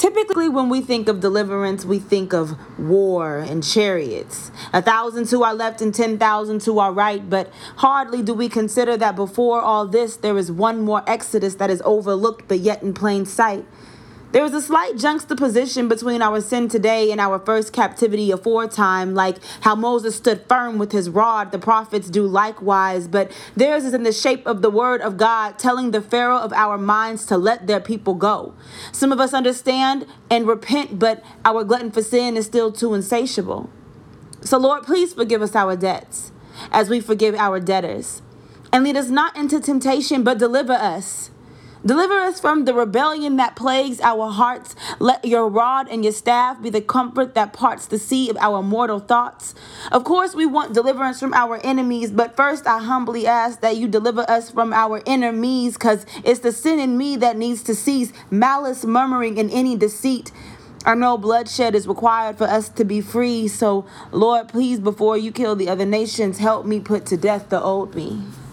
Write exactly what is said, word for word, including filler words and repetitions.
Typically, when we think of deliverance, we think of war and chariots, a thousand to our left and ten thousand to our right. But hardly do we consider that before all this, there is one more exodus that is overlooked, but yet in plain sight. There is a slight juxtaposition between our sin today and our first captivity aforetime, like how Moses stood firm with his rod, the prophets do likewise, but theirs is in the shape of the word of God telling the Pharaoh of our minds to let their people go. Some of us understand and repent, but our glutton for sin is still too insatiable. So Lord, please forgive us our debts as we forgive our debtors. And lead us not into temptation, but deliver us. Deliver us from the rebellion that plagues our hearts. Let your rod and your staff be the comfort that parts the sea of our mortal thoughts. Of course, we want deliverance from our enemies, but first I humbly ask that you deliver us from our enemies, because it's the sin in me that needs to cease, malice, murmuring, and any deceit. I know bloodshed is required for us to be free, so Lord, please, before you kill the other nations, help me put to death the old me.